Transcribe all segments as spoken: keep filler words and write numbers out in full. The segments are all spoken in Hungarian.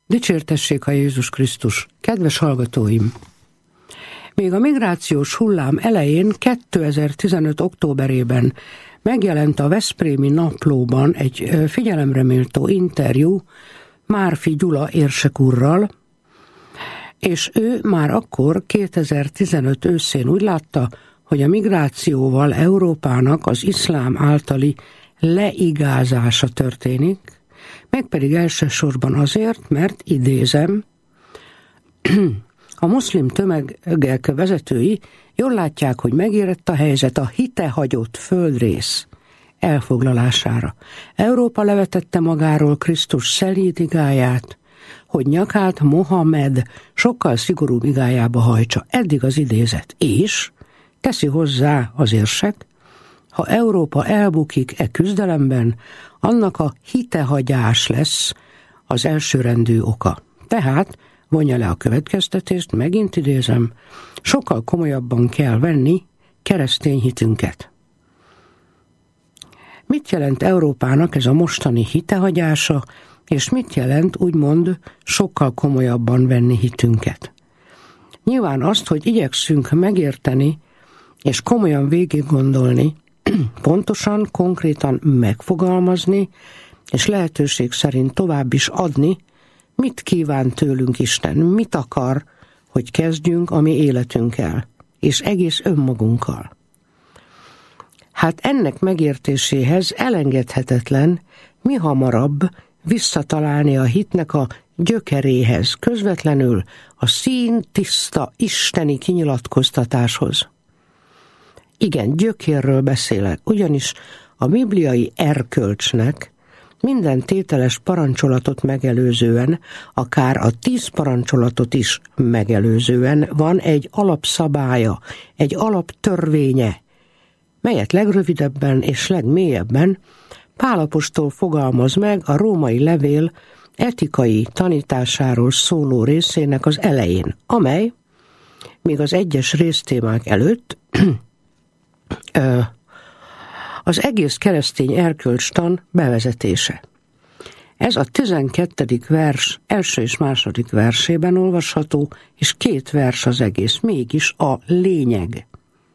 Dicsértessék a Jézus Krisztus! Kedves hallgatóim! Még a migrációs hullám elején kétezer-tizenöt. októberében megjelent a Veszprémi Naplóban egy figyelemreméltó interjú Márfi Gyula érsek úrral, és ő már akkor kétezer-tizenöt őszén úgy látta, hogy a migrációval Európának az iszlám általi leigázása történik, mégpedig elsősorban azért, mert idézem, a muszlim tömegek vezetői jól látják, hogy megérett a helyzet a hitehagyott földrész elfoglalására. Európa levetette magáról Krisztus szelíd igáját, hogy nyakát Mohamed sokkal szigorúbb igájába hajtsa. Eddig az idézet. És teszi hozzá az érsek, ha Európa elbukik e küzdelemben, annak a hitehagyás lesz az elsőrendű oka. Tehát vonja le a következtetést, megint idézem, sokkal komolyabban kell venni keresztény hitünket. Mit jelent Európának ez a mostani hitehagyása, és mit jelent úgymond sokkal komolyabban venni hitünket? Nyilván azt, hogy igyekszünk megérteni és komolyan végiggondolni, pontosan, konkrétan megfogalmazni, és lehetőség szerint tovább is adni, mit kíván tőlünk Isten, mit akar, hogy kezdjünk a mi életünkkel, és egész önmagunkkal. Hát ennek megértéséhez elengedhetetlen mi hamarabb visszatalálni a hitnek a gyökeréhez, közvetlenül a színtiszta isteni kinyilatkoztatáshoz. Igen, gyökérről beszélek, ugyanis a bibliai erkölcsnek minden tételes parancsolatot megelőzően, akár a tíz parancsolatot is megelőzően van egy alapszabálya, egy alaptörvénye, melyet legrövidebben és legmélyebben Pál apostol fogalmaz meg a római levél etikai tanításáról szóló részének az elején, amely még az egyes résztémák előtt az egész keresztény erkölcstan bevezetése. Ez a tizenkettedik vers első és második versében olvasható, és két vers az egész, mégis a lényeg.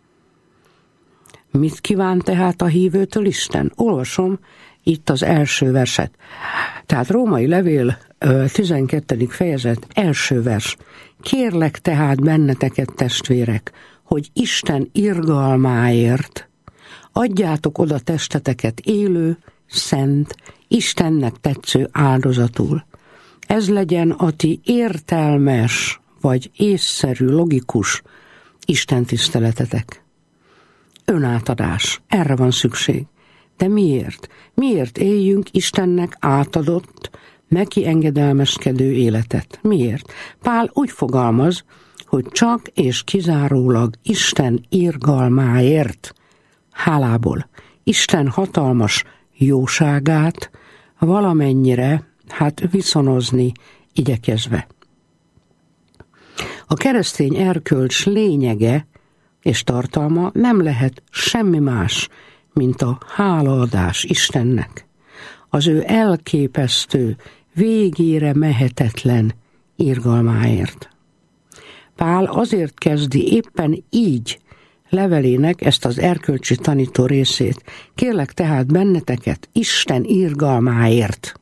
Mit kíván tehát a hívőtől Isten? Olvasom itt az első verset. Tehát római levél tizenkettedik fejezet első vers. Kérlek tehát benneteket, testvérek, hogy Isten irgalmáért adjátok oda testeteket élő, szent, Istennek tetsző áldozatul. Ez legyen a ti értelmes, vagy észszerű, logikus istentiszteletetek. Önátadás. Erre van szükség. De miért? Miért éljünk Istennek átadott, neki engedelmeskedő életet? Miért? Pál úgy fogalmaz, hogy csak és kizárólag Isten irgalmáért, hálából, Isten hatalmas jóságát valamennyire, hát viszonozni igyekezve. A keresztény erkölcs lényege és tartalma nem lehet semmi más, mint a hálaadás Istennek, az ő elképesztő, végére mehetetlen irgalmáért. Pál azért kezdi éppen így levelének ezt az erkölcsi tanító részét. Kérlek tehát benneteket Isten irgalmáért.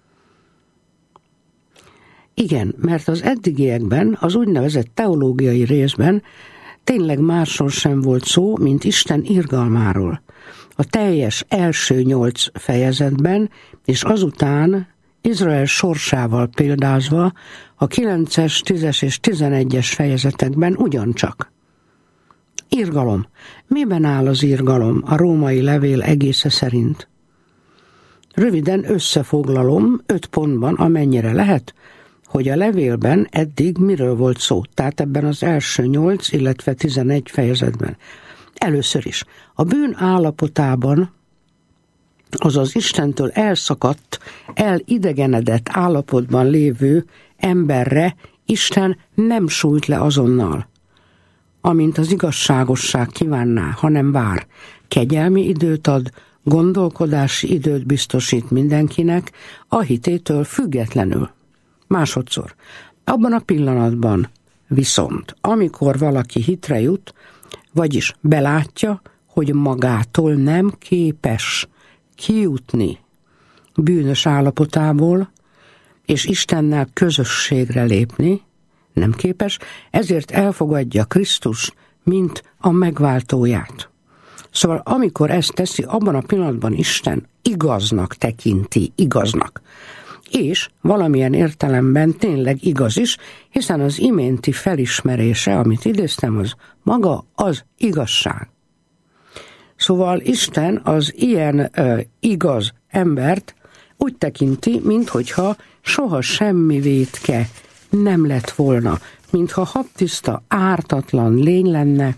Igen, mert az eddigiekben, az úgynevezett teológiai részben tényleg másról sem volt szó, mint Isten irgalmáról. A teljes első nyolc fejezetben, és azután Izrael sorsával példázva a kilences, tízes és tizenegyes fejezetekben ugyancsak. Irgalom. Miben áll az irgalom a római levél egésze szerint? Röviden összefoglalom öt pontban, amennyire lehet, hogy a levélben eddig miről volt szó, tehát ebben az első nyolc, illetve tizenegy fejezetben. Először is, a bűn állapotában, azaz Istentől elszakadt, elidegenedett állapotban lévő emberre Isten nem sújt le azonnal, amint az igazságosság kívánná, hanem vár. Kegyelmi időt ad, gondolkodási időt biztosít mindenkinek, a hitétől függetlenül. Másodszor, abban a pillanatban viszont, amikor valaki hitre jut, vagyis belátja, hogy magától nem képes kijutni bűnös állapotából, és Istennel közösségre lépni, nem képes, ezért elfogadja Krisztus, mint a megváltóját. Szóval amikor ezt teszi, abban a pillanatban Isten igaznak tekinti, igaznak. És valamilyen értelemben tényleg igaz is, hiszen az iménti felismerése, amit idéztem, az maga az igazság. Szóval Isten az ilyen ö, igaz embert úgy tekinti, minthogyha soha semmi vétke nem lett volna, mintha habtiszta, ártatlan lény lenne,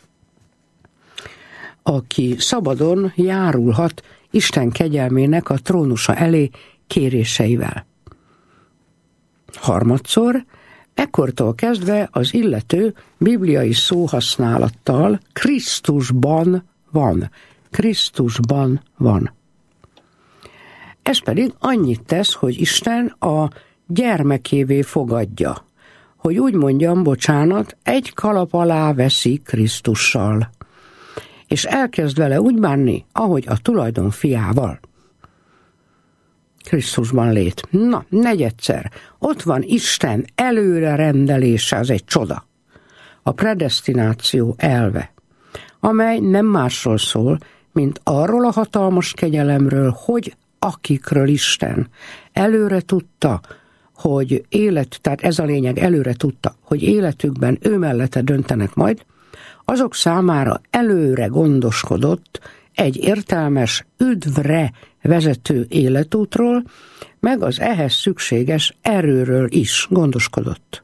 aki szabadon járulhat Isten kegyelmének a trónusa elé kéréseivel. Harmadszor, ekkortól kezdve az illető bibliai szóhasználattal Krisztusban van. Krisztusban van. Ez pedig annyit tesz, hogy Isten a gyermekévé fogadja, hogy úgy mondjam, bocsánat, egy kalap alá veszi Krisztussal, és elkezd vele úgy bánni, ahogy a tulajdon fiával. Krisztusban lét. Na, negyedszer. Ott van Isten előre rendelése, az egy csoda. A predesztináció elve, amely nem másról szól, mint arról a hatalmas kegyelemről, hogy akikről Isten előre tudta, hogy élet, tehát ez a lényeg, előre tudta, hogy életükben ő mellette döntenek majd, azok számára előre gondoskodott egy értelmes, üdvre vezető életútról, meg az ehhez szükséges erőről is gondoskodott.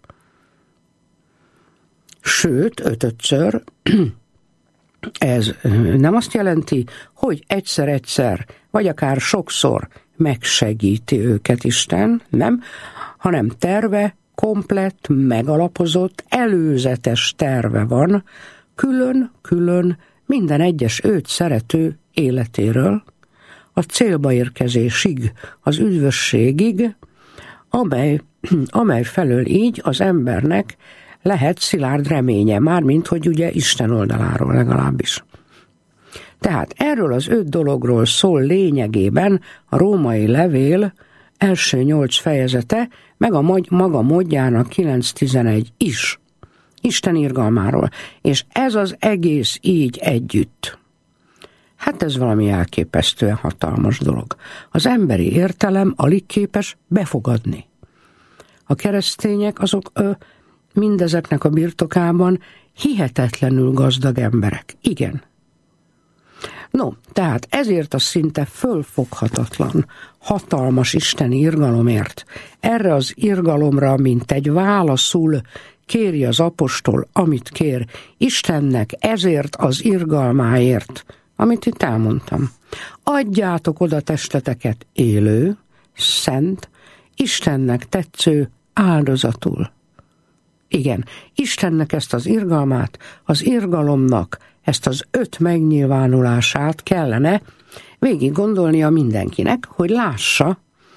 Sőt, ötödször, ez nem azt jelenti, hogy egyszer-egyszer, vagy akár sokszor megsegíti őket Isten, nem, hanem terve, komplett, megalapozott, előzetes terve van, külön-külön minden egyes őt szerető életéről, a célba érkezésig, az üdvösségig, amely, amely felől így az embernek lehet szilárd reménye, mármint, hogy ugye Isten oldaláról legalábbis. Tehát erről az öt dologról szól lényegében a római levél első nyolc fejezete, meg a maga módjának kilenc tizenegy is. Isten irgalmáról. És ez az egész így együtt. Hát ez valami elképesztően hatalmas dolog. Az emberi értelem alig képes befogadni. A keresztények azok ö, mindezeknek a birtokában hihetetlenül gazdag emberek. Igen. No, tehát ezért a szinte fölfoghatatlan, hatalmas isteni irgalomért, erre az irgalomra, mint egy válaszul kéri az apostol, amit kér Istennek, ezért az irgalmáért, amit itt elmondtam. Adjátok oda testeteket élő, szent, Istennek tetsző áldozatul. Igen, Istennek ezt az irgalmát, az irgalomnak ezt az öt megnyilvánulását kellene végig gondolnia mindenkinek, hogy lássa,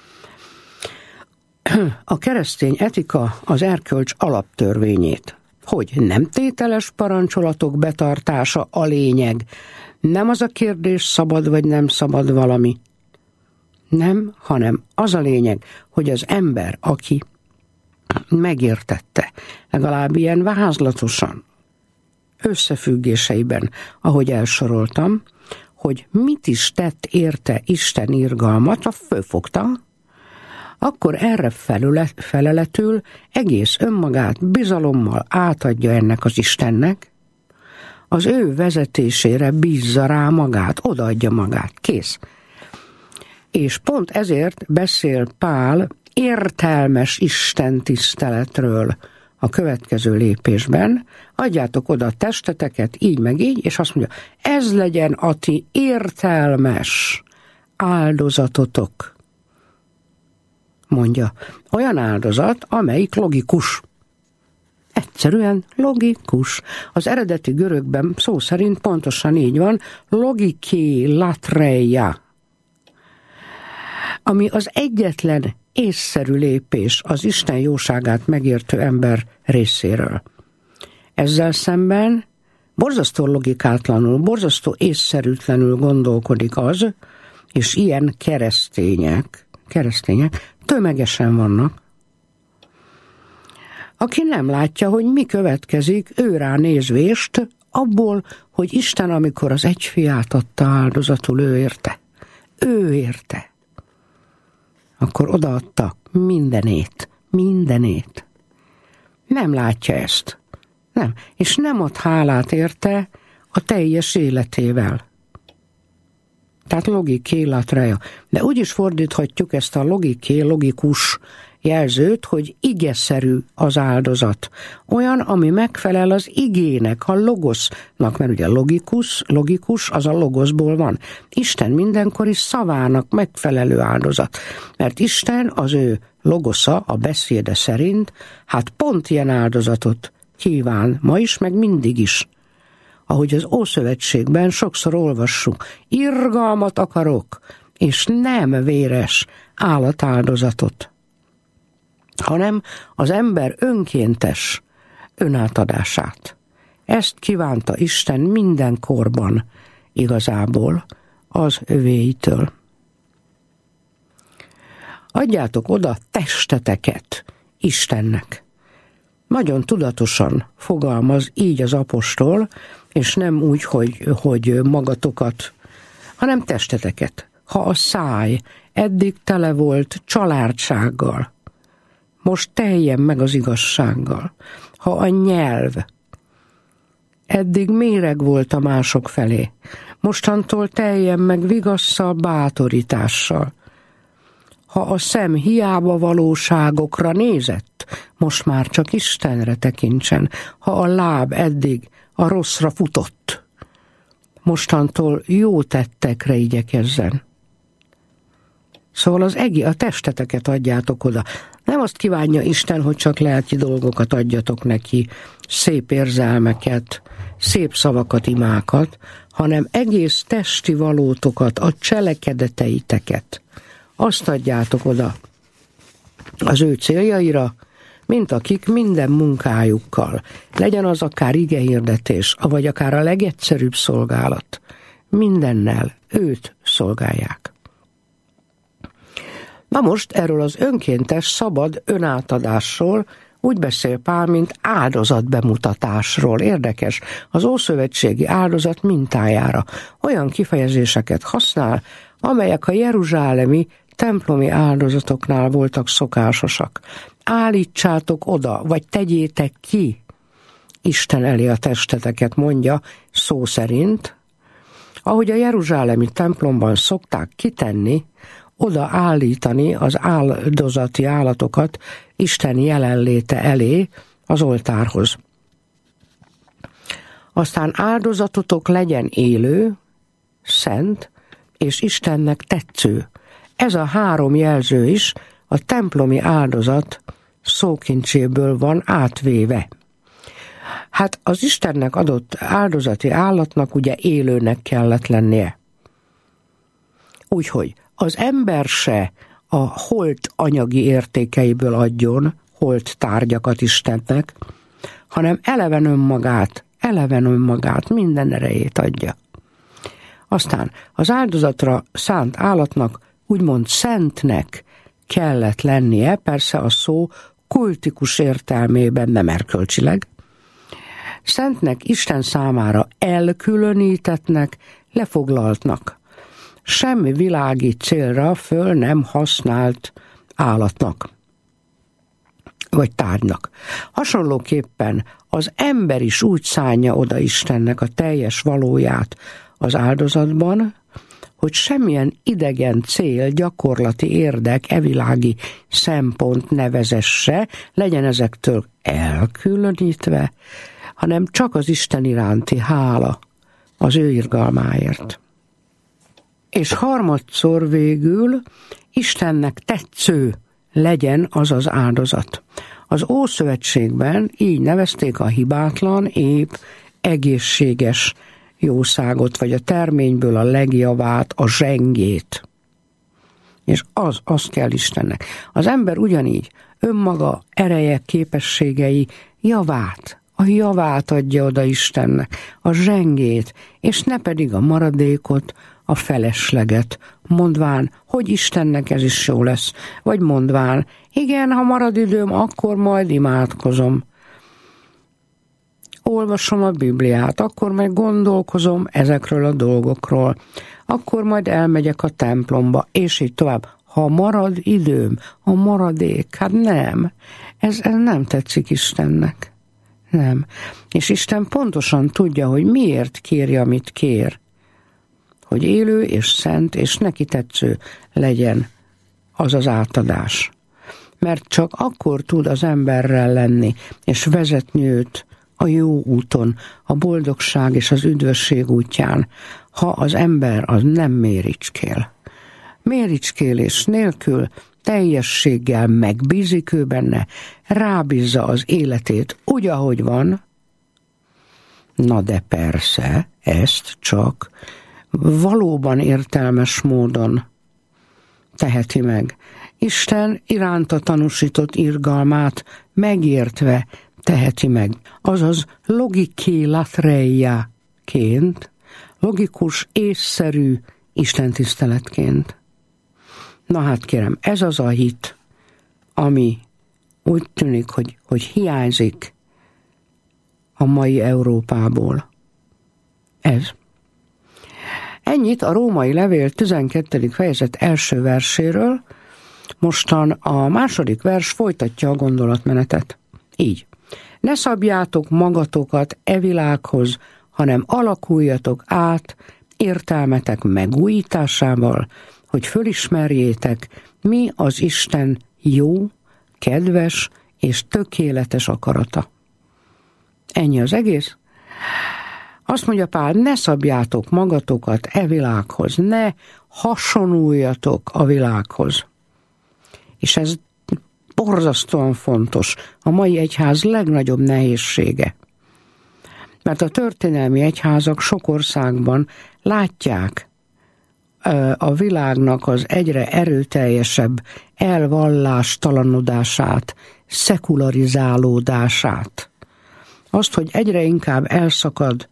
a keresztény etika az erkölcs alaptörvényét, hogy nem tételes parancsolatok betartása a lényeg, nem az a kérdés, szabad vagy nem szabad valami, nem, hanem az a lényeg, hogy az ember, aki megértette, legalább ilyen vázlatosan, összefüggéseiben, ahogy elsoroltam, hogy mit is tett érte Isten irgalmat, a fölfogta, akkor erre feleletül egész önmagát bizalommal átadja ennek az Istennek, az ő vezetésére bízza rá magát, odaadja magát, kész. És pont ezért beszél Pál értelmes Isten tiszteletről a következő lépésben, adjátok oda a testeteket, így meg így, és azt mondja, ez legyen a ti értelmes áldozatotok. Mondja, olyan áldozat, amelyik logikus. Egyszerűen logikus. Az eredeti görögben szó szerint pontosan így van, logiké latreia, ami az egyetlen észszerű lépés az Isten jóságát megértő ember részéről. Ezzel szemben borzasztó logikátlanul, borzasztó észszerűtlenül gondolkodik az, és ilyen keresztények, keresztények tömegesen vannak, aki nem látja, hogy mi következik ő rá nézvést abból, hogy Isten, amikor az egyfiát adta áldozatul, ő érte. Ő érte. Akkor odaadta mindenét, mindenét. Nem látja ezt. Nem. És nem ad hálát érte a teljes életével. Tehát logiké latreja. De úgy is fordíthatjuk ezt a logiké, logikus jelzőt, hogy igeszerű az áldozat. Olyan, ami megfelel az igének, a logosznak, mert ugye logikus, logikus az a logoszból van. Isten mindenkori szavának megfelelő áldozat. Mert Isten az ő logosza, a beszéde szerint, hát pont ilyen áldozatot kíván, ma is, meg mindig is. Ahogy az Ószövetségben sokszor olvassuk, irgalmat akarok, és nem véres állatáldozatot, hanem az ember önkéntes önátadását. Ezt kívánta Isten minden korban igazából az övéitől. Adjátok oda testeteket Istennek. Nagyon tudatosan fogalmaz így az apostol, és nem úgy, hogy, hogy magatokat, hanem testeteket. Ha a száj eddig tele volt családsággal, most teljen meg az igazsággal. Ha a nyelv eddig méreg volt a mások felé, mostantól teljen meg vigasszal, bátorítással. Ha a szem hiába valóságokra nézett, most már csak Istenre tekintsen. Ha a láb eddig a rosszra futott, mostantól jó tettekre igyekezzen. Szóval az egi, a testeteket adjátok oda. Nem azt kívánja Isten, hogy csak lelki dolgokat adjatok neki, szép érzelmeket, szép szavakat, imákat, hanem egész testi valótokat, a cselekedeteiteket. Azt adjátok oda az ő céljaira, mint akik minden munkájukkal, legyen az akár igehirdetés, vagy akár a legegyszerűbb szolgálat, mindennel őt szolgálják. Na most erről az önkéntes, szabad önátadásról úgy beszél Pál, mint áldozatbemutatásról. Érdekes, az ószövetségi áldozat mintájára olyan kifejezéseket használ, amelyek a jeruzsálemi templomi áldozatoknál voltak szokásosak. Állítsátok oda, vagy tegyétek ki Isten elé a testeteket, mondja szó szerint, ahogy a jeruzsálemi templomban szokták kitenni, oda állítani az áldozati állatokat Isten jelenléte elé az oltárhoz. Aztán áldozatotok legyen élő, szent és Istennek tetsző. Ez a három jelző is a templomi áldozat szókincséből van átvéve. Hát az Istennek adott áldozati állatnak ugye élőnek kellett lennie. Úgyhogy az ember se a holt anyagi értékeiből adjon holt tárgyakat Istennek, hanem eleven önmagát, eleven önmagát, minden erejét adja. Aztán az áldozatra szánt állatnak úgymond szentnek kellett lennie, persze a szó kultikus értelmében, nem erkölcsileg. Szentnek, Isten számára elkülönítettnek, lefoglaltnak. Semmi világi célra föl nem használt állatnak, vagy tárgynak. Hasonlóképpen az ember is úgy szánja oda Istennek a teljes valóját az áldozatban, hogy semmilyen idegen cél, gyakorlati érdek, evilági szempont ne vezesse, legyen ezektől elkülönítve, hanem csak az Isten iránti hála az ő irgalmáért. És harmadszor végül Istennek tetsző legyen az az áldozat. Az Ószövetségben így nevezték a hibátlan, épp, egészséges jószágot, vagy a terményből a legjavát, a zsengét. és az, az kell Istennek. Az ember ugyanígy önmaga ereje, képességei javát, a javát adja oda Istennek, a zsengét, és ne pedig a maradékot, a felesleget, mondván, hogy Istennek ez is jó lesz, vagy mondván, igen, ha marad időm, akkor majd imádkozom. Olvasom a Bibliát, akkor meg gondolkozom ezekről a dolgokról, akkor majd elmegyek a templomba, és így tovább. Ha marad időm, a maradék, hát nem, ez, ez nem tetszik Istennek. Nem. És Isten pontosan tudja, hogy miért kéri, amit kér. Hogy élő és szent és neki tetsző legyen az az átadás. Mert csak akkor tud az emberrel lenni, és vezetni őt a jó úton, a boldogság és az üdvösség útján, ha az ember az nem méricskél. Méricskélés nélkül teljességgel megbízik ő benne, rábízza az életét úgy, ahogy van. Na de persze, ezt csak valóban értelmes módon teheti meg. Isten iránta tanúsított irgalmát megértve teheti meg. Azaz logiké latreia-ként, logikus, észszerű istentiszteletként. Na hát kérem, ez az a hit, ami úgy tűnik, hogy, hogy hiányzik a mai Európából. Ez. Ennyit a római levél tizenkettedik fejezet első verséről, mostan a második vers folytatja a gondolatmenetet. Így. Ne szabjátok magatokat e világhoz, hanem alakuljatok át értelmetek megújításával, hogy fölismerjétek, mi az Isten jó, kedves és tökéletes akarata. Ennyi az egész. Azt mondja Pál, ne szabjátok magatokat e világhoz, ne hasonuljatok a világhoz. És ez borzasztóan fontos, a mai egyház legnagyobb nehézsége. Mert a történelmi egyházak sok országban látják a világnak az egyre erőteljesebb elvallástalanodását, szekularizálódását. Azt, hogy egyre inkább elszakad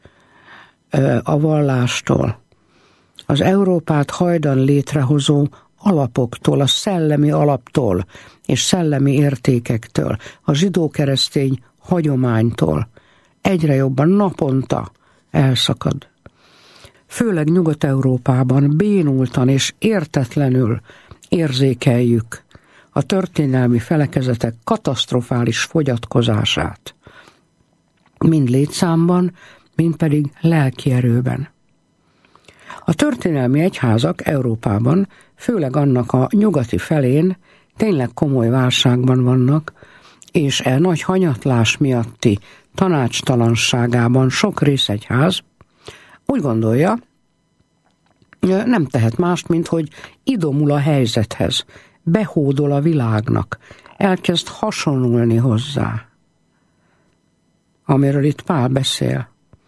a vallástól, az Európát hajdan létrehozó alapoktól, a szellemi alaptól és szellemi értékektől, a zsidó-keresztény hagyománytól egyre jobban naponta elszakad. Főleg Nyugat-Európában bénultan és értetlenül érzékeljük a történelmi felekezetek katasztrofális fogyatkozását, mind létszámban, mind pedig lelki erőben. A történelmi egyházak Európában, főleg annak a nyugati felén tényleg komoly válságban vannak, és e nagy hanyatlás miatti tanácstalanságában sok részegyház úgy gondolja, nem tehet mást, mint hogy idomul a helyzethez, behódol a világnak, elkezd hasonlulni hozzá, amiről itt Pál beszél.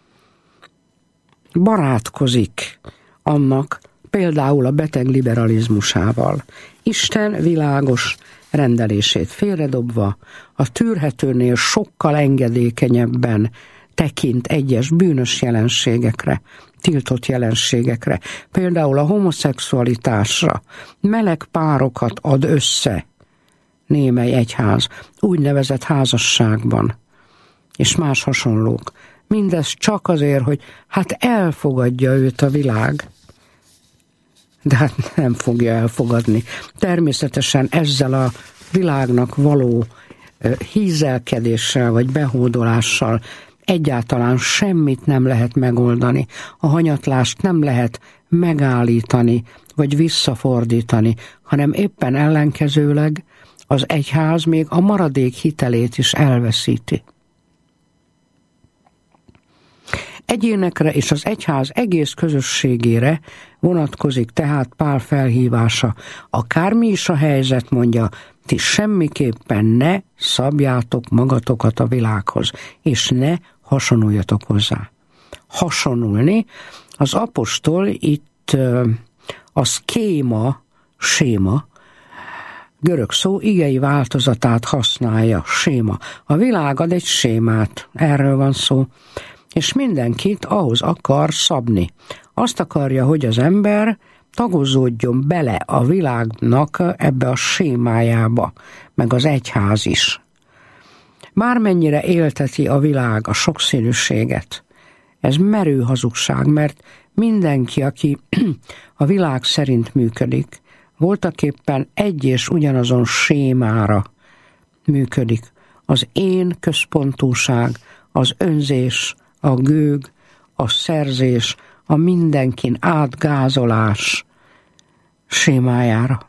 Barátkozik annak például a beteg liberalizmusával. Isten világos rendelését félredobva, a tűrhetőnél sokkal engedékenyebben tekint egyes bűnös jelenségekre, tiltott jelenségekre, például a homoszexualitásra, meleg párokat ad össze némely egyház, úgynevezett házasságban, és más hasonlók. Mindez csak azért, hogy hát elfogadja őt a világ, de hát nem fogja elfogadni. Természetesen ezzel a világnak való hízelkedéssel vagy behódolással egyáltalán semmit nem lehet megoldani. A hanyatlást nem lehet megállítani vagy visszafordítani, hanem éppen ellenkezőleg az egyház még a maradék hitelét is elveszíti. Egyénekre és az egyház egész közösségére vonatkozik tehát Pál felhívása. Akármi is a helyzet, mondja, ti semmiképpen ne szabjátok magatokat a világhoz, és ne hasonuljatok hozzá. Hasonulni, az apostol itt a szkéma séma, görög szó igei változatát használja, séma. A világ ad egy sémát, erről van szó, és mindenkit ahhoz akar szabni. Azt akarja, hogy az ember tagozódjon bele a világnak ebbe a sémájába, meg az egyház is. Bármennyire élteti a világ a sokszínűséget, ez merő hazugság, mert mindenki, aki a világ szerint működik, voltaképpen egy és ugyanazon sémára működik. Az én központúság, az önzés, a gőg, a szerzés, a mindenkin átgázolás sémájára.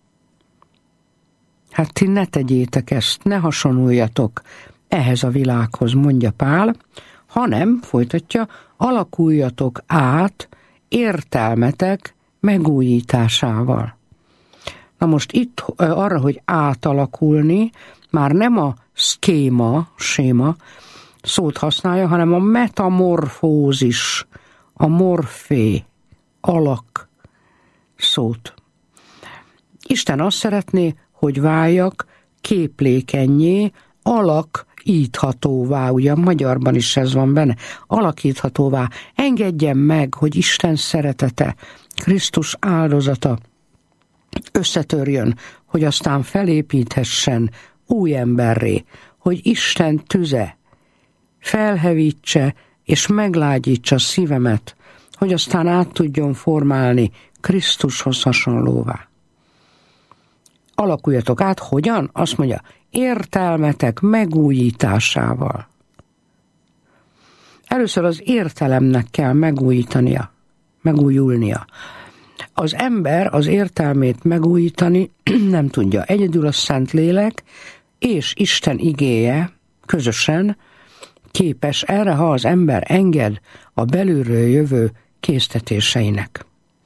Hát ti ne tegyétek ezt, ne hasonuljatok ehhez a világhoz, mondja Pál, hanem, folytatja, alakuljatok át értelmetek megújításával. Na most itt arra, hogy átalakulni, már nem a szkéma, séma szót használja, hanem a metamorfózis, a morfé, alak szót. Isten azt szeretné, hogy váljak képlékennyé, alakíthatóvá, ugye a magyarban is ez van benne, alakíthatóvá. Engedjen meg, hogy Isten szeretete, Krisztus áldozata összetörjön, hogy aztán felépíthessen új emberré, hogy Isten tüze felhevítse és meglágyítsa szívemet, hogy aztán át tudjon formálni Krisztushoz hasonlóvá. Alakuljatok át, hogyan? Azt mondja, értelmetek megújításával. Először az értelemnek kell megújítania, megújulnia. Az ember az értelmét megújítani nem tudja. Egyedül a Szentlélek és Isten igéje közösen képes erre, ha az ember enged a belülről jövő késztetéseinek.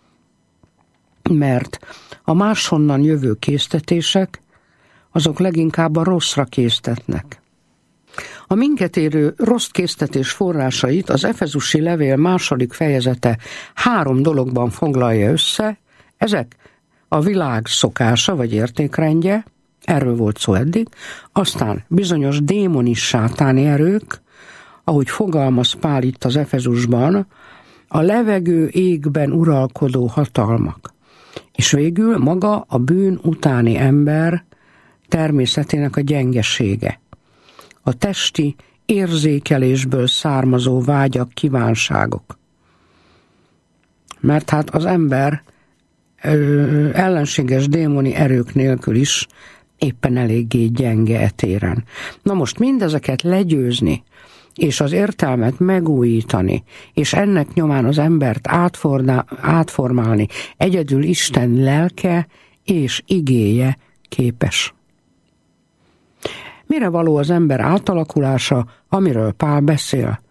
Mert a máshonnan jövő késztetések, azok leginkább a rosszra késztetnek. A minket érő rossz késztetés forrásait az Efezusi levél második fejezete három dologban foglalja össze, ezek a világ szokása vagy értékrendje, erről volt szó eddig, aztán bizonyos démonis sátáni erők, ahogy fogalmaz Pál itt az Efezusban, a levegő égben uralkodó hatalmak. És végül maga a bűn utáni ember természetének a gyengesége. A testi érzékelésből származó vágyak, kívánságok. Mert hát az ember ö, ellenséges démoni erők nélkül is éppen eléggé gyenge etéren. Na most mindezeket legyőzni, és az értelmet megújítani, és ennek nyomán az embert átformálni, egyedül Isten lelke és igéje képes. Mire való az ember átalakulása, amiről Pál beszél?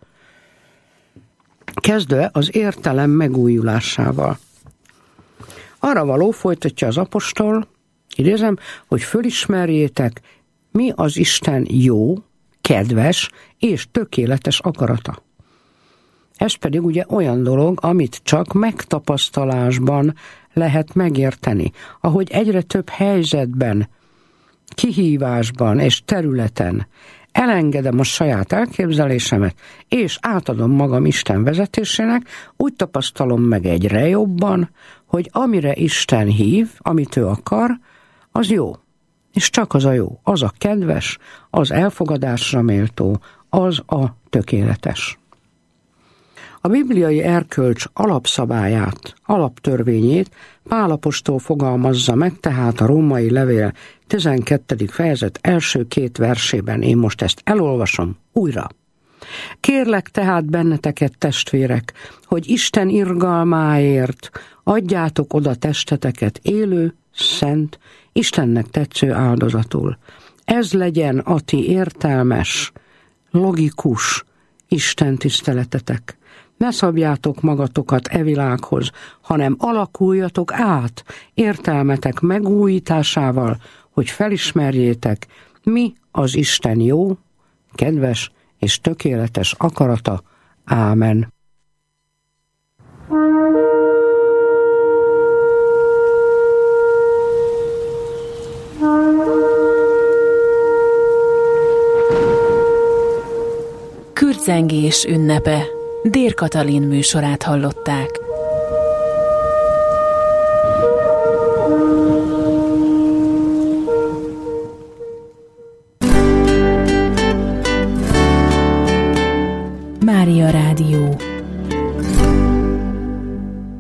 Kezdve az értelem megújulásával. Arra való, folytatja az apostol, idézem, hogy fölismerjétek, mi az Isten jó, kedves és tökéletes akarata. Ez pedig ugye olyan dolog, amit csak megtapasztalásban lehet megérteni, ahogy egyre több helyzetben, kihívásban és területen elengedem a saját elképzelésemet, és átadom magam Isten vezetésének, úgy tapasztalom meg egyre jobban, hogy amire Isten hív, amit ő akar, az jó. És csak az a jó, az a kedves, az elfogadásra méltó, az a tökéletes. A bibliai erkölcs alapszabályát, alaptörvényét Pál apostol fogalmazza meg, tehát a római levél tizenkettedik fejezet első két versében. Én most ezt elolvasom újra. Kérlek tehát benneteket, testvérek, hogy Isten irgalmáért adjátok oda testeteket élő, szent, Istennek tetsző áldozatul. Ez legyen a ti értelmes, logikus Isten tiszteletetek. Ne szabjátok magatokat e világhoz, hanem alakuljatok át értelmetek megújításával, hogy felismerjétek, mi az Isten jó, kedves és tökéletes akarata. Ámen. Hitszengés ünnepe. Dér Katalin műsorát hallották. Mária Rádió.